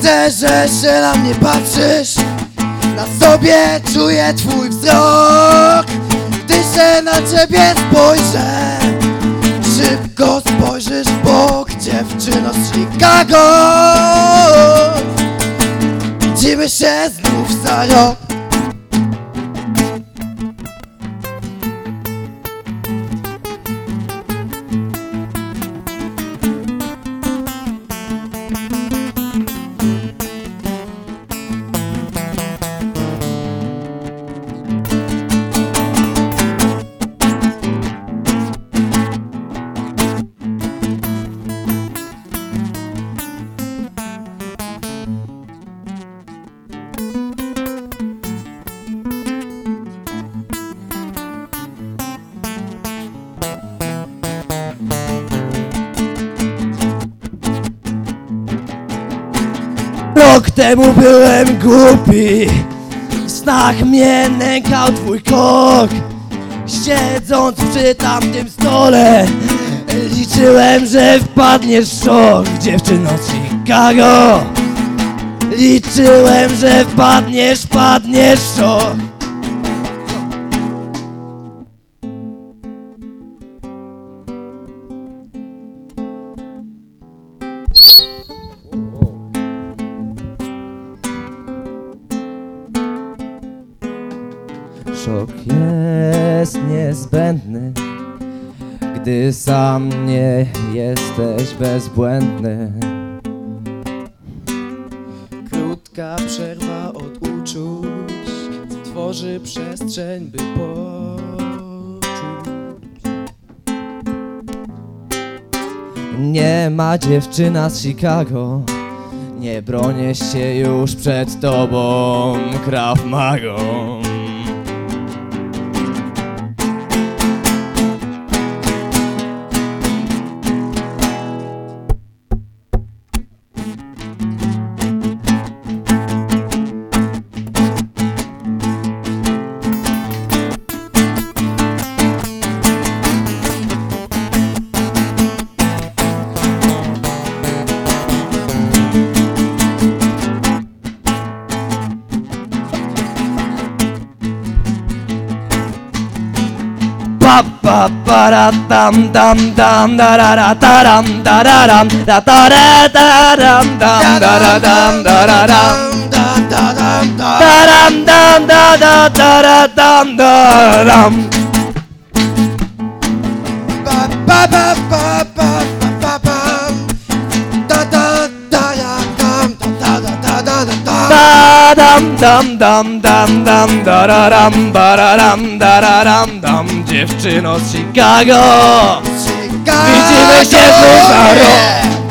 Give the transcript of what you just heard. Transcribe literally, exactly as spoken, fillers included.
Widzę, że się na mnie patrzysz, na sobie czuję twój wzrok. Gdy się na ciebie spojrzę, szybko spojrzysz w bok. Dziewczyno z Chicago, widzimy się znów za rok. Rok temu byłem głupi, w snach mnie nękał twój krok. Siedząc przy tamtym stole, liczyłem, że wpadniesz w szok. Dziewczyno z Chicago, liczyłem, że wpadniesz, wpadniesz w szok. Szok jest niezbędny, gdy sam nie jesteś bezbłędny. Krótka przerwa od uczuć tworzy przestrzeń, by poczuć. Nie ma dziewczyna z Chicago, nie bronię się już przed tobą Krav Magą. Pa pa pa ra tam dam dam da ra ra ta ram da ra ram da ta ra ta ram dam da ra dam da ra ram da ram dam da da da ra dam da ram. Ba ba ba ba ba ba ba da da da ya dam da da da da da da Da dam dam dam dam dam da ra ram ba ra ram da ra ram dam. Dziewczyno z Chicago, widzimy się znów za rok.